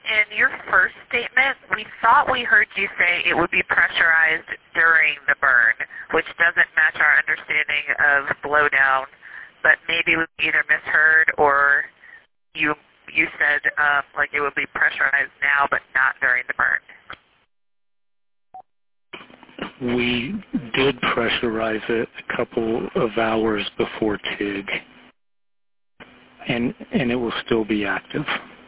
in your first statement, we thought we heard you say it would be pressurized during the burn, which doesn't match our understanding of blowdown, but maybe we either misheard or you said like it would be pressurized now but not during the burn. We did pressurize it a couple of hours before TIG, and it will still be active.